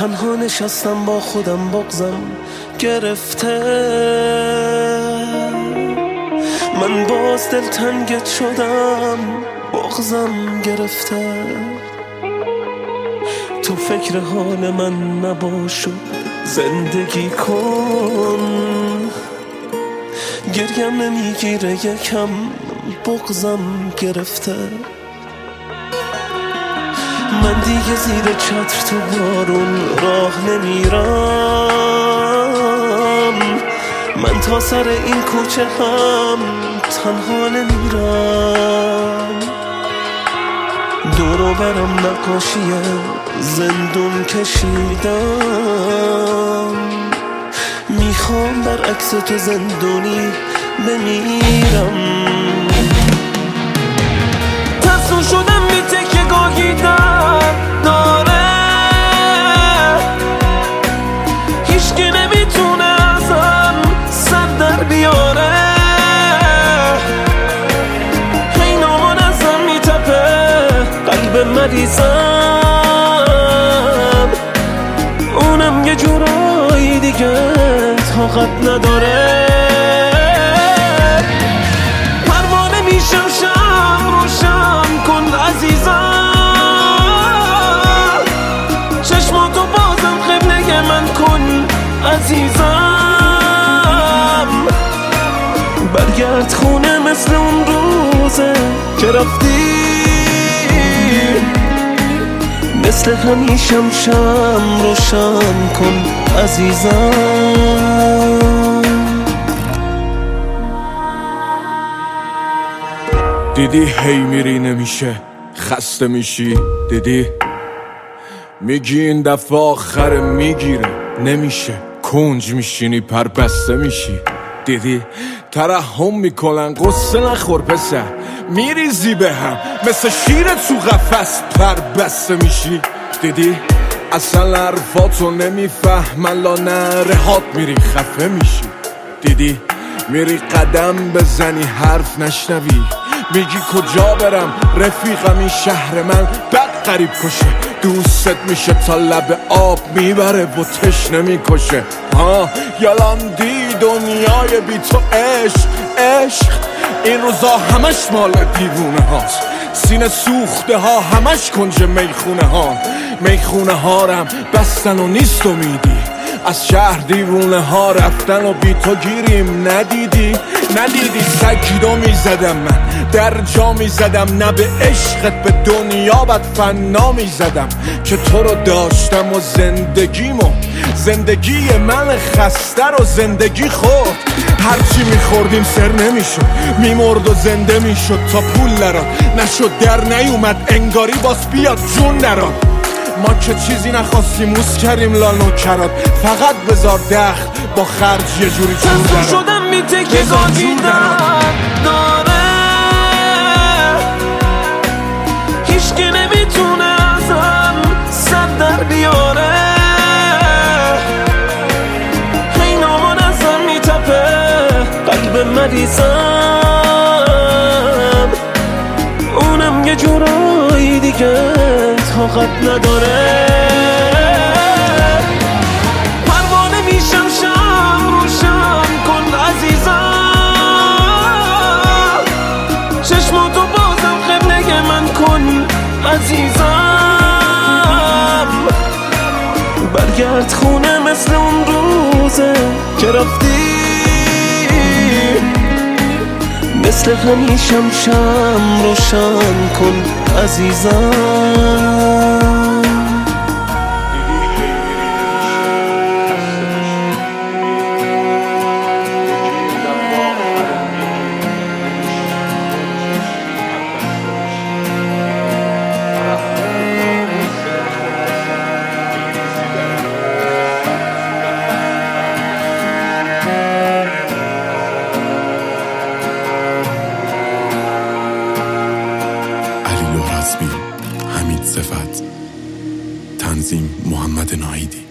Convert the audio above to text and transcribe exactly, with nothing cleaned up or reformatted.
تنها نشستم با خودم بغضم گرفته، من باز دلتنگت شدم بغضم گرفته. تو فکر حال من نباش و زندگی کن، گریم نمیگیره یکم بغضم گرفته. من دیگه زیر چتر تو بارون راه نمیرم، من تا سر این کوچه هم تنها نمیرم. دورو برم نقاشی زندون کشیدم، میخوام برعکس تو زندونی بمیرم. تصمیم شدم بی تکه گاهی در داره، هیچکی نمیتونه ازم سر در بیاره. این آمان ازم میتپه قلب مریضم، اونم یه جورایی دیگه طاقت نداره. پروانه میشم شم روشن کن عزیزم، چشماتو بازم قبله من کن عزیزم. برگرد خونه مثل اون روزه که رفتی، مثل همیشم شم روشن کن عزیزم. دیدی هی میری نمیشه خسته میشی، دیدی میگی این دفعه آخر میگیره نمیشه، کنج میشینی پر بسته میشی. دیدی ترحم میکنن قصه نخور پسر، میریزی به هم مثل شیر تو قفس پر بسته میشی. دیدی اصلا حرفاتو نمیفهمن لا نرهات میری خفه میشی. دیدی میری قدم بزنی حرف نشنوی، میگی کجا برم رفیقم این شهر من بد قریب کشه، دوست میشه تا لب آب میبره و تشنه میکشه. ها یالان دی دنیای بی تو عشق عشق، این روزا همش مال دیوونه هاست، سینه سوخته ها همش کنج میخونه ها. میخونه ها رم بستن و نیست امیدی، از شهر دیوونه ها رفتن و بی تو گیریم. ندیدی ندیدی سگیدو میزدم من در جا میزدم، نه به عشقت به دنیا بد فنا میزدم که تو رو داشتم و زندگیمو زندگی من خسته رو زندگی خورد. هرچی میخوردیم سر نمیشد، میمرد و زنده میشد تا پول نراد نشد در نیومد انگاری باز بیاد جون نراد. ما که چیزی نخواستیم موس کردیم لانو کرد، فقط بذار دخل با خرج یه جوری چون دراد. تصمیم شدم بی تکه گاهی در داره، هیچکی نمیتونه ازم سر در بیاره. این آمان ازم میتپه قلب مریضم، اونم یه جورایی دیگه طاقت نداره. پروانه میشم شم روشن کن عزیزم، چشماتو بازم قبله من کن عزیزم. برگرد خونه مثل اون روزه که رفتی، مثل همیشم شم روشن کن عزیزم. حمید صفت، تنظیم محمد ناهیدی.